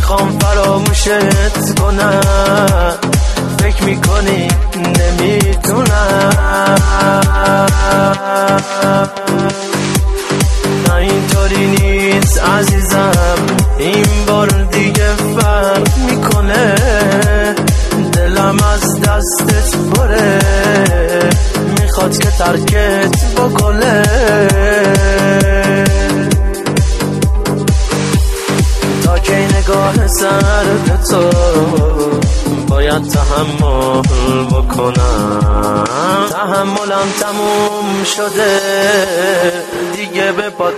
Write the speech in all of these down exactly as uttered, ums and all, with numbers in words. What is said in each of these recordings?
میخوام فراموشت کنم، فکر میکنی نمیتونم. نه اینطوری نیست عزیزم، این بار دیگه فرق میکنه. دلم از دستت پره، میخواد که ترکت بکنه. تا که نگاه سرد تو باید تحمل بکنم. تحملم تموم شده، دیگه به پات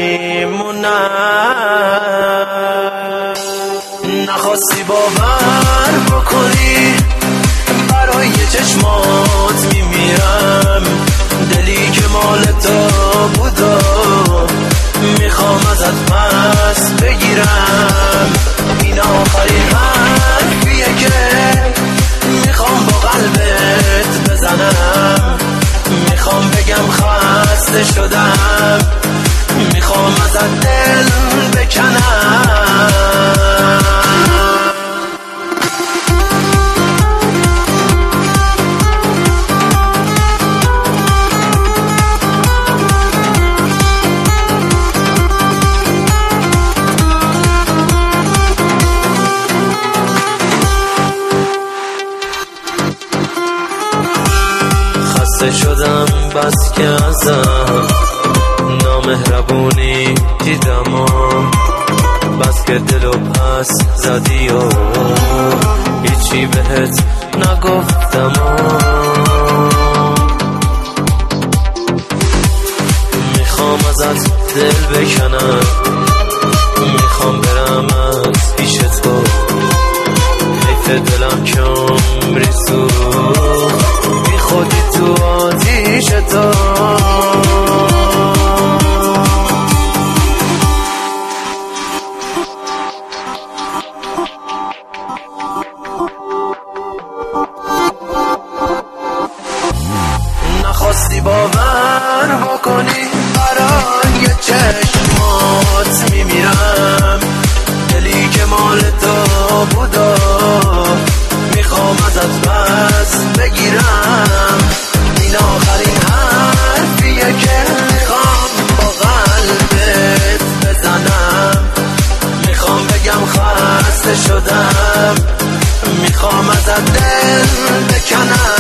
نمیمونم. نخواستی باور بکنی، برای چشمات میمیرم. دلی که مال تو بود و میخوام ازت پس بگیرم. این آخرین حرفیه که میخوام با قلبت بزنم. میخوام بگم خسته شدم، میخوام ازت دل بکنم. شدم بس که ازم نامهربونی دیدم و بس که دلو پس زدی و هیچی بهت نگفتم و میخوام ازت دل بکنم. میخوام برم از پیش تو، حیف دلم که عمری سوخت بی خودی تو آتیش تو. نخواستی باور بکنی، برای چشمات میمیرم. دلی که مال تو بود و میخوام ازت پس بگیرم. این آخرین حرفیه که میخوام با قلبت بزنم. میخوام بگم خسته شدم، میخوام ازت دل بکنم.